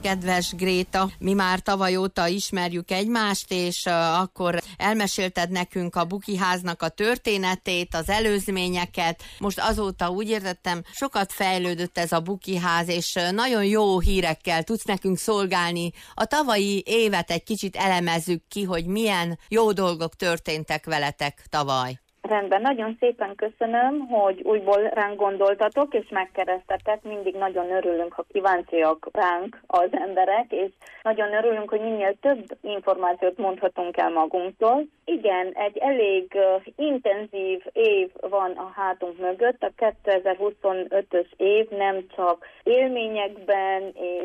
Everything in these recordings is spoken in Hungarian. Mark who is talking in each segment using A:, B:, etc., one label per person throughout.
A: Kedves Gréta, mi már tavaly óta ismerjük egymást, és akkor elmesélted nekünk a Bukiháznak a történetét, az előzményeket. Most azóta úgy értettem, sokat fejlődött ez a Bukiház, és nagyon jó hírekkel tudsz nekünk szolgálni. A tavalyi évet egy kicsit elemezzük ki, hogy milyen jó dolgok történtek veletek tavaly.
B: Rendben, nagyon szépen köszönöm, hogy újból ránk gondoltatok, és megkeresztetek. Mindig nagyon örülünk, ha kíváncsiak ránk az emberek, és nagyon örülünk, hogy minél több információt mondhatunk el magunktól. Igen, egy elég intenzív év van a hátunk mögött. A 2025-ös év nem csak élményekben és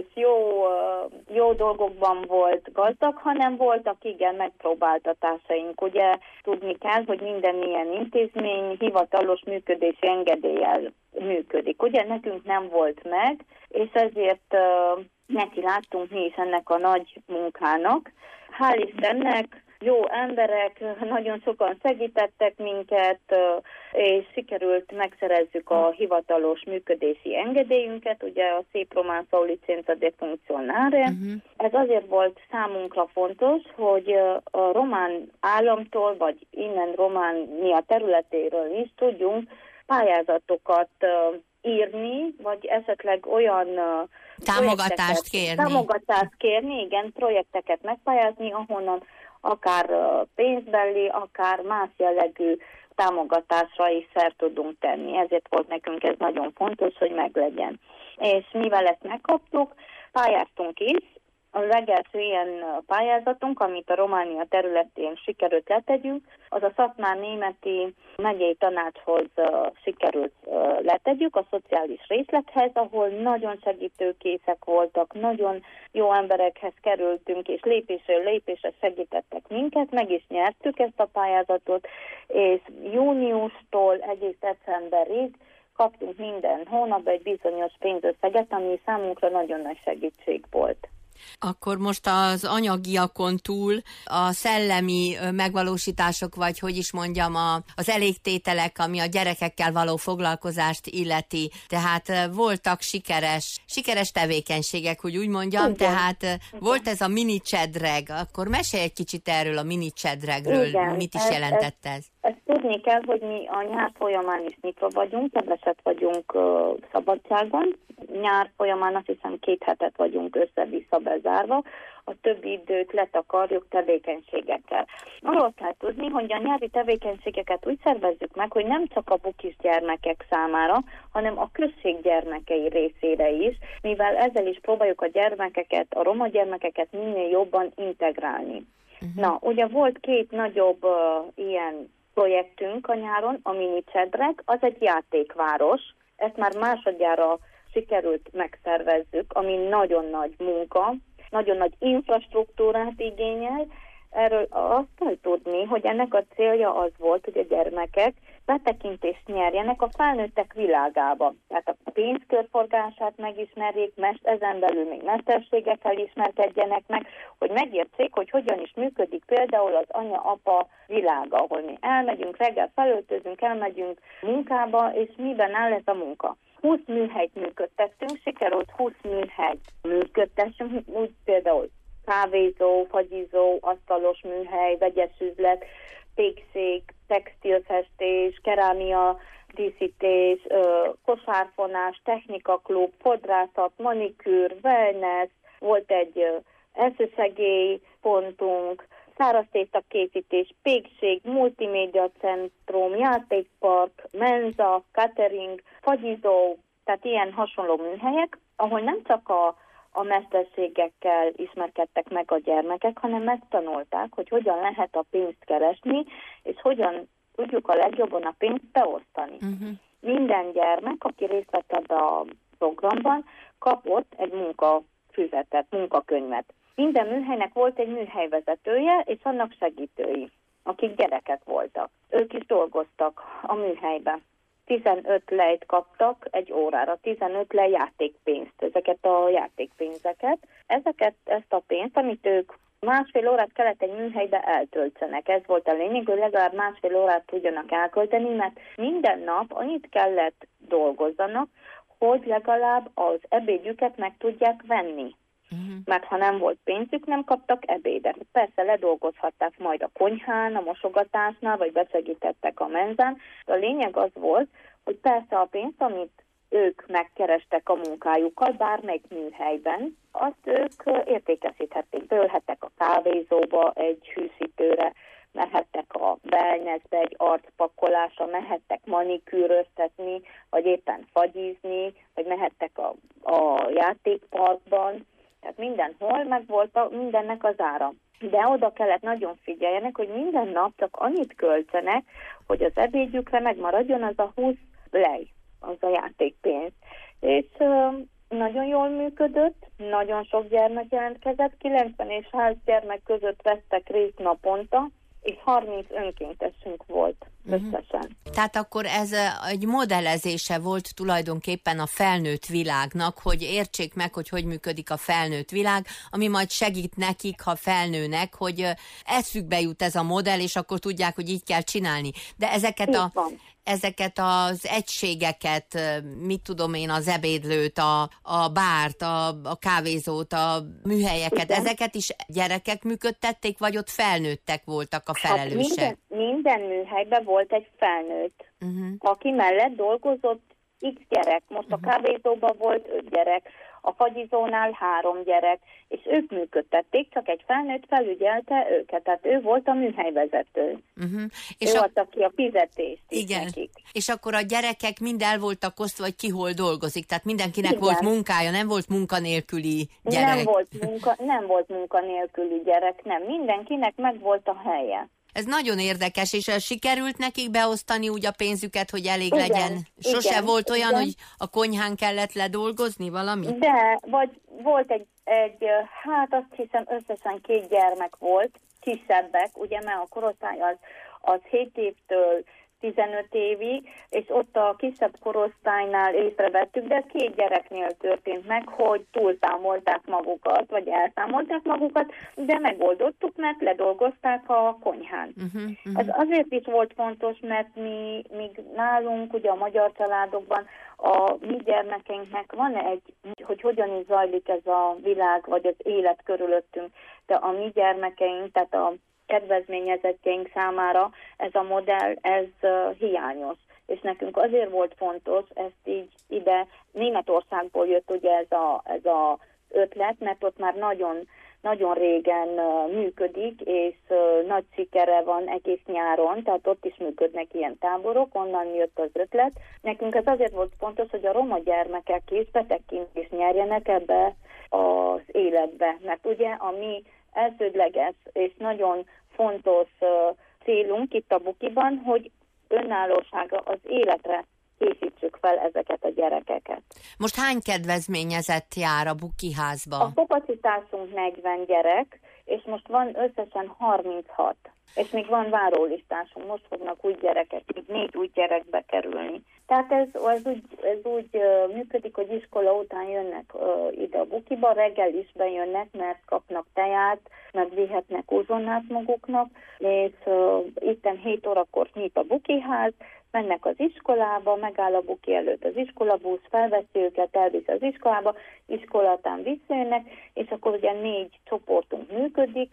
B: jó dolgokban volt gazdag, hanem voltak igen megpróbáltatásaink. Ugye tudni kell, hogy minden ilyen intézmény hivatalos működési engedéllyel működik. Ugye nekünk nem volt meg, és ezért neki láttunk mi is ennek a nagy munkának. Hál' Istennek jó emberek, nagyon sokan segítettek minket, és sikerült megszerezzük a hivatalos működési engedélyünket, ugye a szép román szó licenza de funcționare. Ez azért volt számunkra fontos, hogy a román államtól, vagy innen Románia területéről is tudjunk pályázatokat írni, vagy esetleg olyan támogatást kérni, igen, projekteket megpályázni, ahonnan akár pénzbeli, akár más jellegű támogatásra is szert tudunk tenni. Ezért volt nekünk ez nagyon fontos, hogy meglegyen. És mivel ezt megkaptuk, pályáztunk is. A legelső ilyen pályázatunk, amit a Románia területén sikerült letegyünk, az a Szatmár-Németi megyei tanácshoz sikerült letegyük, a szociális részlethez, ahol nagyon segítőkészek voltak, nagyon jó emberekhez kerültünk, és lépésről lépésre segítettek minket, meg is nyertük ezt a pályázatot, és júniustól egész decemberig kaptunk minden hónapban egy bizonyos pénzösszeget, ami számunkra nagyon nagy segítség volt.
A: Akkor most az anyagiakon túl a szellemi megvalósítások, vagy hogy is mondjam, az elégtételek, ami a gyerekekkel való foglalkozást illeti. Tehát voltak sikeres tevékenységek, hogy úgy mondjam, igen. Tehát volt ez a mini csedreg. Akkor mesélj egy kicsit erről a mini csedregről, mit is jelentett ez?
B: Ezt tudni kell, hogy mi a nyár folyamán is nyitva vagyunk, keveset vagyunk szabadságon. Nyár folyamán azt hiszem 2 hetet vagyunk össze-vissza bezárva, a többi időt letakarjuk tevékenységekkel. Arról kell tudni, hogy a nyári tevékenységeket úgy szervezzük meg, hogy nem csak a bukis gyermekek számára, hanem a község gyermekei részére is, mivel ezzel is próbáljuk a gyermekeket, a roma gyermekeket minél jobban integrálni. Na, ugye volt 2 nagyobb ilyen projektünk a nyáron, a Mini Csedreg, az egy játékváros, ezt már másodjára sikerült megszervezzük, ami nagyon nagy munka, nagyon nagy infrastruktúrát igényel. Erről azt kell tudni, hogy ennek a célja az volt, hogy a gyermekek betekintést nyerjenek a felnőttek világába. Tehát a pénzkörforgását megismerjék, ezen belül még mesterségekkel ismerkedjenek meg, hogy megértsék, hogy hogyan is működik például az anya-apa világa, ahol mi elmegyünk, reggel felöltözünk, elmegyünk munkába, és miben áll ez a munka. 20 műhelyt működtettünk, sikerült 20 műhelyt működtessünk, úgy például kávézó, fagyizó, asztalos műhely, vegyes üzlet, pékség, textilfestés, kerámia, díszítés, kosárfonás, technikaklub, fodrászat, manikűr, wellness, volt egy elsősegély pontunk, száraztészta készítés, pékség, multimédia centrum, játékpark, menza, catering, fagyizó, tehát ilyen hasonló műhelyek, ahol nem csak a mesterségekkel ismerkedtek meg a gyermekek, hanem megtanulták, hogy hogyan lehet a pénzt keresni, és hogyan tudjuk a legjobban a pénzt beosztani. Minden gyermek, aki részt vett ebbe a programban, kapott egy munkafüzetet, munkakönyvet. Minden műhelynek volt egy műhelyvezetője, és annak segítői, akik gyerekek voltak. Ők is dolgoztak a műhelyben. 15 lejt kaptak egy órára, 15 lej játékpénzt, ezeket a játékpénzeket. Ezt a pénzt, amit ők másfél órát kellett egy műhelybe eltöltsenek. Ez volt a lényeg, hogy legalább másfél órát tudjanak elkölteni, mert minden nap annyit kellett dolgozzanak, hogy legalább az ebédjüket meg tudják venni. mert ha nem volt pénzük, nem kaptak ebédet. Persze ledolgozhatták majd a konyhán, a mosogatásnál, vagy besegítettek a menzán. A lényeg az volt, hogy persze a pénzt, amit ők megkerestek a munkájukkal, bármelyik műhelyben, azt ők értékesíthették. Dőlhettek a kávézóba, egy hűszítőre, mehettek a wellnessbe, egy arcpakolásra, mehettek manikűröztetni, vagy éppen fagyizni, vagy mehettek a játékparkban. Tehát mindenhol meg volt mindennek az ára. De oda kellett nagyon figyeljenek, hogy minden nap csak annyit költsenek, hogy az ebédjükre megmaradjon az a 20 lej, az a játékpénz. És nagyon jól működött, nagyon sok gyermek jelentkezett, 90 és 100 gyermek között vettek részt naponta, és 30 önkéntesünk volt összesen.
A: Tehát akkor ez egy modellezése volt tulajdonképpen a felnőtt világnak, hogy értsék meg, hogy működik a felnőtt világ, ami majd segít nekik, ha felnőnek, hogy eszükbe jut ez a modell, és akkor tudják, hogy így kell csinálni. De ezeket az egységeket, mit tudom én, az ebédlőt, a bárt, a kávézót, a műhelyeket, igen, ezeket is gyerekek működtették, vagy ott felnőttek voltak a felelősek?
B: Hát minden műhelyben volt egy felnőtt, aki mellett dolgozott x gyerek. Most a kávézóban volt 5 gyerek, a fagyizónál 3 gyerek, és ők működtették, csak egy felnőtt felügyelte őket, tehát ő volt a műhelyvezető. És ő adta ki a fizetést is nekik.
A: És akkor a gyerekek mind el voltak osztva, hogy ki hol dolgozik, tehát mindenkinek volt munkája, nem volt munkanélküli gyerek.
B: Nem volt munkanélküli gyerek, nem. Mindenkinek meg volt a helye.
A: Ez nagyon érdekes, és sikerült nekik beosztani úgy a pénzüket, hogy elég legyen? Sose volt olyan, hogy a konyhán kellett ledolgozni valamit?
B: De, vagy volt egy hát azt hiszem összesen 2 gyermek volt, kisebbek, ugye, mert a korosztály az 7 évtől 15 évig, és ott a kisebb korosztálynál észrevettük, de ez 2 gyereknél történt meg, hogy túlszámolták magukat, vagy elszámolták magukat, de megoldottuk, mert ledolgozták a konyhán. Ez azért is volt fontos, mert míg nálunk, ugye a magyar családokban a mi gyermekeinknek van hogy hogyan is zajlik ez a világ, vagy az élet körülöttünk, de a mi gyermekeink, tehát a kedvezményezettjeink számára ez a modell, ez hiányos. És nekünk azért volt fontos, ezt így ide Németországból jött ugye ez a ötlet, mert ott már nagyon, nagyon régen működik, és nagy sikere van egész nyáron, tehát ott is működnek ilyen táborok, onnan jött az ötlet. Nekünk ez azért volt fontos, hogy a roma gyermekek is betekintést nyerjenek ebbe az életbe, mert ugye a mi elsődleges és nagyon fontos célunk itt a Bukiban, hogy önállósága az életre készítsük fel ezeket a gyerekeket.
A: Most hány kedvezményezett jár a Buki házba?
B: A kapacitásunk 40 gyerek, és most van összesen 36. És még van várólistásunk, most fognak új gyerekek, még 4 új gyerekbe kerülni. Tehát ez úgy működik, hogy iskola után jönnek ide a Bukiba, reggel is bejönnek, mert kapnak teját, meg vihetnek uzsonnát maguknak, és itten 7 órakor nyit a Bukiház, mennek az iskolába, megáll a Buki előtt az iskolabusz, felveszi őket, elviszi az iskolába, iskolatán visszajönnek, és akkor ugye 4 csoportunk működik,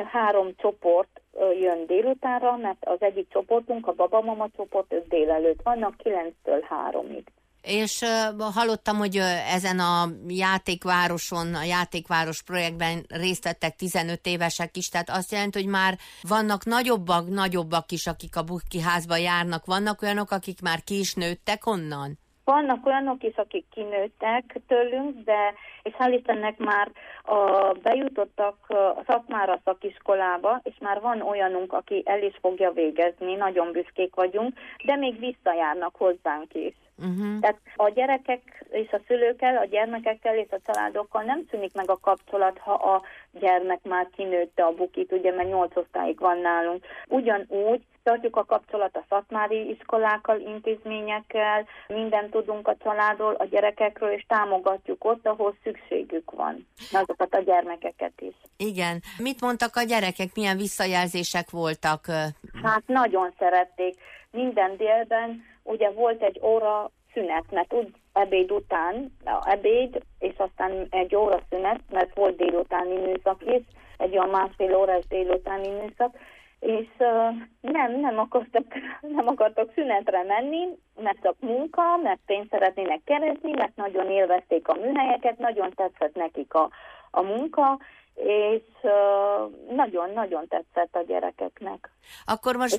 B: 3 csoport jön délutánra, mert az egyik csoportunk, a babamama csoport, ők délelőtt vannak 9-től 3-ig.
A: És hallottam, hogy ezen a játékvároson, a játékváros projektben részt vettek 15 évesek is, tehát azt jelenti, hogy már vannak nagyobbak is, akik a Buki házba járnak. Vannak olyanok, akik már ki is nőttek onnan?
B: Vannak olyanok is, akik kinőttek tőlünk, és hál' Istennek már bejutottak a Szatmára szakiskolába, és már van olyanunk, aki el is fogja végezni, nagyon büszkék vagyunk, de még visszajárnak hozzánk is. Tehát a gyerekek és a szülőkkel, a gyermekekkel és a családokkal nem szűnik meg a kapcsolat, ha a gyermek már kinőtte a Bukit, ugye, mert 8 osztályig van nálunk. Ugyanúgy tartjuk a kapcsolat a szatmári iskolákkal, intézményekkel, mindent tudunk a családról, a gyerekekről, és támogatjuk ott, ahol szükségük van, azokat a gyermekeket is.
A: Igen. Mit mondtak a gyerekek? Milyen visszajelzések voltak?
B: Hát nagyon szerették. Minden délben ugye volt egy óra szünet, mert úgy ebéd után, ebéd, és aztán egy óra szünet, mert volt délutáni műszak is, egy olyan másfél órás délutáni műszak, és nem akartak szünetre menni, mert csak munka, mert pénzt szeretnének keresni, mert nagyon élvezték a műhelyeket, nagyon tetszett nekik a munka, és nagyon-nagyon tetszett a gyerekeknek.
A: Akkor most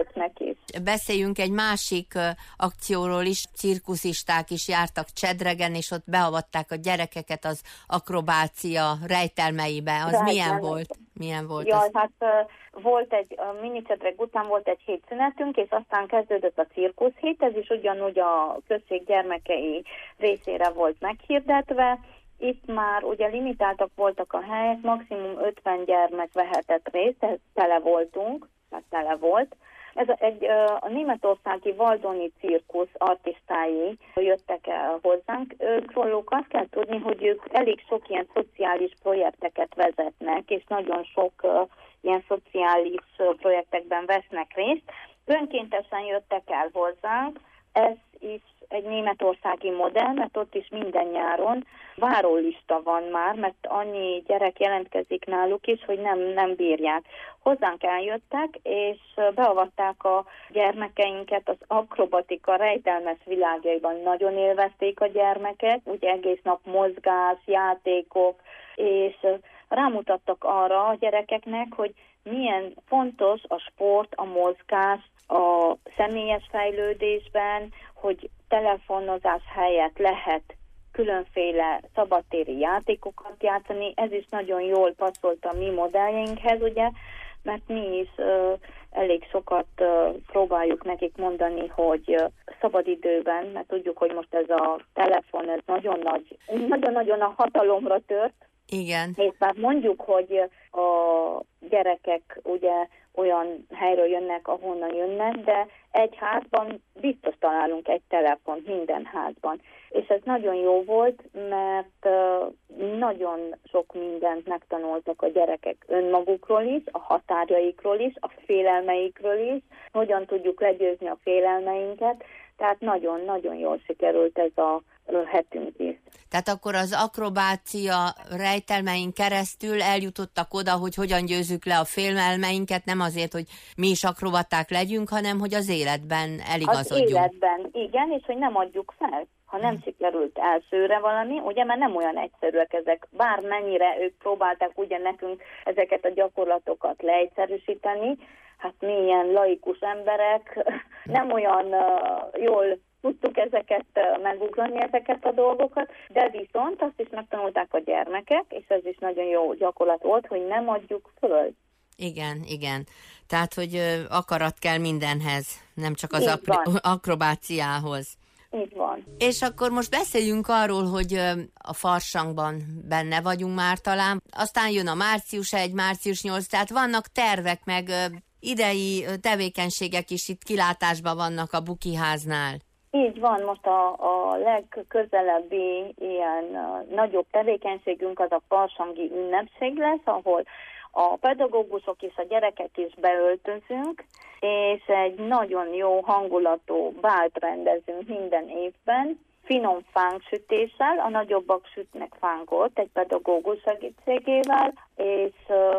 A: beszéljünk egy másik akcióról is. Cirkuszisták is jártak Csedregen, és ott beavatták a gyerekeket az akrobácia rejtelmeibe. Az milyen volt? Milyen volt?
B: Jaj, hát volt egy mini Csedreg után volt egy hét szünetünk, és aztán kezdődött a cirkuszhét, ez is ugyanúgy a község gyermekei részére volt meghirdetve. Itt már ugye limitáltak voltak a helyek, maximum 50 gyermek vehetett részt, tehát tele voltunk, mert tele volt. Ez a németországi Valdoni cirkusz artistái jöttek el hozzánk. Róluk azt kell tudni, hogy ők elég sok ilyen szociális projekteket vezetnek, és nagyon sok ilyen szociális projektekben vesznek részt. Önkéntesen jöttek el hozzánk, ez is egy németországi modell, mert ott is minden nyáron várólista van már, mert annyi gyerek jelentkezik náluk is, hogy nem bírják. Hozzánk eljöttek, és beavatták a gyermekeinket az akrobatika rejtelmes világjaiban. Nagyon élvezték a gyermekek, ugye egész nap mozgás, játékok, és rámutattak arra a gyerekeknek, hogy milyen fontos a sport, a mozgás, a személyes fejlődésben, hogy telefonozás helyett lehet különféle szabadtéri játékokat játszani. Ez is nagyon jól passzolt a mi modelljeinkhez, ugye, mert mi is elég sokat próbáljuk nekik mondani, hogy szabadidőben, mert tudjuk, hogy most ez a telefon, ez nagyon-nagyon a hatalomra tört.
A: Igen.
B: És már mondjuk, hogy a gyerekek ugye olyan helyről jönnek, ahonnan jönnek, de egy házban biztos találunk egy telefont, minden házban. És ez nagyon jó volt, mert nagyon sok mindent megtanultak a gyerekek önmagukról is, a határjaikról is, a félelmeikről is, hogyan tudjuk legyőzni a félelmeinket, tehát nagyon-nagyon jól sikerült ez a hetünk is.
A: Tehát akkor az akrobácia rejtelmein keresztül eljutottak oda, hogy hogyan győzzük le a félelmeinket, nem azért, hogy mi is akrobaták legyünk, hanem hogy az életben eligazodjunk.
B: Az életben, igen, és hogy nem adjuk fel. Ha nem sikerült elsőre valami, ugye, mert nem olyan egyszerűek ezek. Bármennyire ők próbálták ugye nekünk ezeket a gyakorlatokat leegyszerűsíteni, hát mi ilyen laikus emberek nem olyan jól tudtuk ezeket megugrani, ezeket a dolgokat, de viszont azt is megtanulták a gyermekek, és ez is nagyon jó gyakorlat volt, hogy nem adjuk föl.
A: Igen. Tehát, hogy akarat kell mindenhez, nem csak az akrobáciához.
B: Így van.
A: És akkor most beszéljünk arról, hogy a farsangban benne vagyunk már talán. Aztán jön a március 1, március 8, tehát vannak tervek, meg idei tevékenységek is itt kilátásban vannak a Bukiháznál.
B: Így van, most a legközelebbi ilyen nagyobb tevékenységünk az a farsangi ünnepség lesz, ahol a pedagógusok és a gyerekek is beöltözünk, és egy nagyon jó hangulatú bált rendezünk minden évben, finom fánksütéssel, a nagyobbak sütnek fánkot egy pedagógus segítségével, és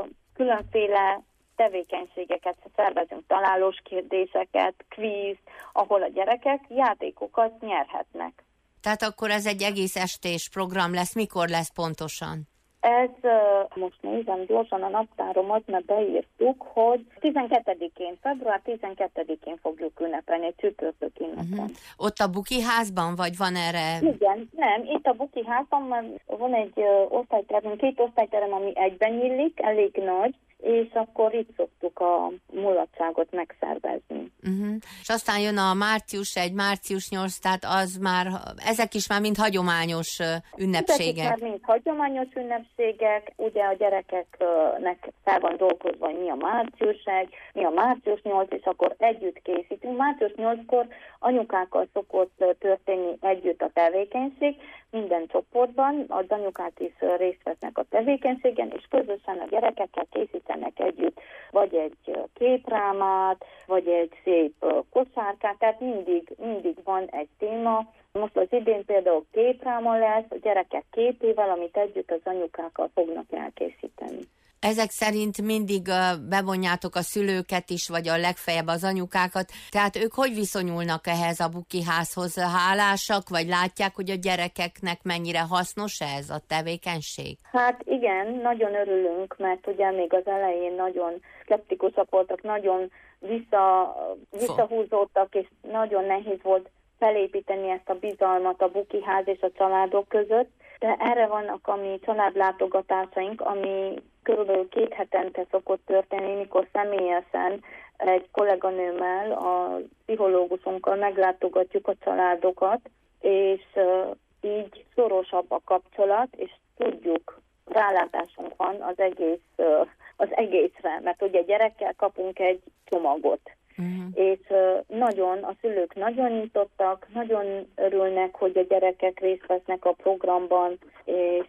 B: különféle tevékenységeket szervezünk, találós kérdéseket, kvíz, ahol a gyerekek játékokat nyerhetnek.
A: Tehát akkor ez egy egész estés program lesz. Mikor lesz pontosan?
B: Ez, most nézem gyorsan a naptáromat, mert beírtuk, hogy 12-én, február 12-én fogjuk ünnepelni, egy csütörtök ünnepen.
A: Ott a Bukiházban, vagy van erre?
B: Igen, nem, itt a Bukiházban van egy osztályterem, 2 osztályterem, ami egyben nyílik, elég nagy, és akkor itt szoktuk a mulatságot megszervezni.
A: És aztán jön a március 1, március 8, tehát az már, ezek is már mind hagyományos ünnepségek.
B: Ezek már mind hagyományos ünnepségek, ugye a gyerekeknek fel van dolgozva, hogy mi a március 1, mi a március 8, és akkor együtt készítünk. Március 8-kor anyukákkal szokott történni együtt a tevékenység, minden csoportban, az anyukák is részt vesznek a tevékenységen, és közösen a gyerekekkel készítenek együtt vagy egy képrámát, vagy egy szép kosárkát, tehát mindig van egy téma, Most az idén például képráma lesz, a gyerekek képével, amit együtt az anyukákkal fognak elkészíteni.
A: Ezek szerint mindig bevonjátok a szülőket is, vagy a legfeljebb az anyukákat. Tehát ők hogy viszonyulnak ehhez a bukiházhoz? Hálásak, vagy látják, hogy a gyerekeknek mennyire hasznos ez a tevékenység?
B: Hát igen, nagyon örülünk, mert ugye még az elején nagyon szkeptikusak voltak, nagyon visszahúzódtak, és nagyon nehéz volt felépíteni ezt a bizalmat a bukiház és a családok között. De erre vannak a mi családlátogatásaink, ami körülbelül 2 hetente szokott történni, mikor személyesen egy kolléganőmmel, a pszichológusunkkal meglátogatjuk a családokat, és így szorosabb a kapcsolat, és tudjuk, rálátásunk van az egészre, mert ugye gyerekkel kapunk egy csomagot. És a szülők nagyon nyitottak, nagyon örülnek, hogy a gyerekek részt vesznek a programban, és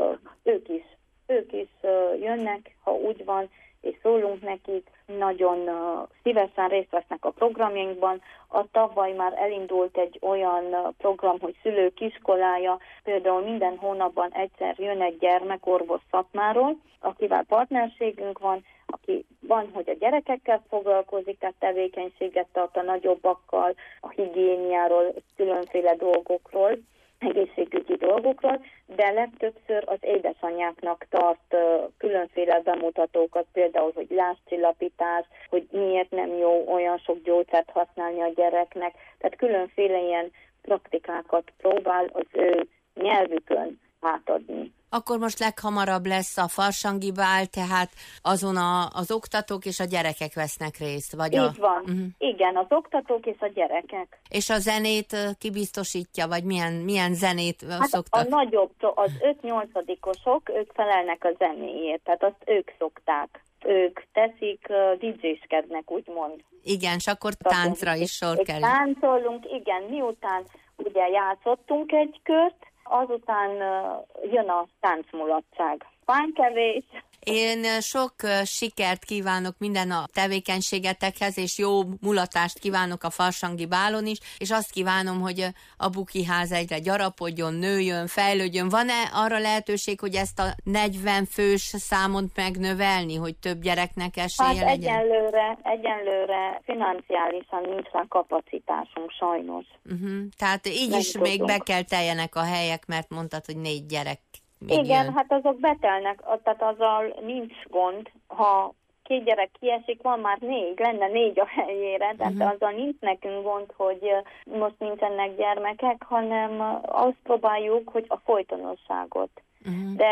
B: ők is jönnek, ha úgy van, és szólunk nekik, nagyon szívesen részt vesznek a programjainkban. Tavaly már elindult egy olyan program, hogy szülők iskolája, például minden hónapban egyszer jön egy gyermekorvos Szatmáról, akivel partnerségünk van, aki van, hogy a gyerekekkel foglalkozik, tehát tevékenységet tart a nagyobbakkal, a higiéniáról, különféle dolgokról, egészségügyi dolgokról, de legtöbbször az édesanyáknak tart különféle bemutatókat, például, hogy lázcsillapítás, hogy miért nem jó olyan sok gyógyszert használni a gyereknek, tehát különféle ilyen praktikákat próbál az ő nyelvükön átadni.
A: Akkor most leghamarabb lesz a farsangi bál, tehát azon az oktatók és a gyerekek vesznek részt, vagy
B: Így van. Igen, az oktatók és a gyerekek.
A: És a zenét kibiztosítja, vagy milyen zenét szoktak?
B: A nagyobb, az 5-8-osok, ők felelnek a zenéért, tehát azt ők szokták. Ők teszik, DJ-skednek, úgymond.
A: Igen, és akkor táncra is sor kerül.
B: Táncolunk, igen, miután ugye játszottunk egy kört, azután jön a táncmulatság. Fánykevés.
A: Én sok sikert kívánok minden a tevékenységetekhez, és jó mulatást kívánok a farsangi bálon is, és azt kívánom, hogy a bukiház egyre gyarapodjon, nőjön, fejlődjön. Van-e arra lehetőség, hogy ezt a 40 fős számot megnövelni, hogy több gyereknek esélye legyen?
B: Egyenlőre financiálisan nincs rá kapacitásunk, sajnos.
A: Tehát így nem is tudunk. Még be kell teljenek a helyek, mert mondtad, hogy 4 gyerek.
B: Igen, hát azok betelnek, tehát azzal nincs gond, ha 2 gyerek kiesik, van már 4, lenne 4 a helyére, tehát azzal nincs nekünk gond, hogy most nincsenek gyermekek, hanem azt próbáljuk, hogy a folytonosságot. De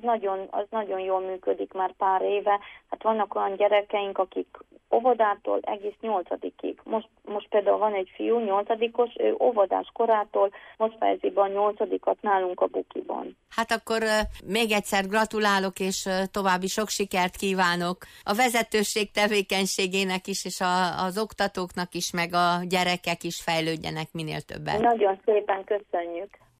B: az nagyon jól működik már pár éve. Hát vannak olyan gyerekeink, akik óvodától egész 8-ig. Most például van egy fiú, 8-os, ő óvodás korától most fejezi be a 8-at nálunk a bukiban.
A: Hát akkor még egyszer gratulálok, és további sok sikert kívánok a vezetőség tevékenységének is, és az oktatóknak is, meg a gyerekek is fejlődjenek minél többet.
B: Nagyon szépen köszönjük.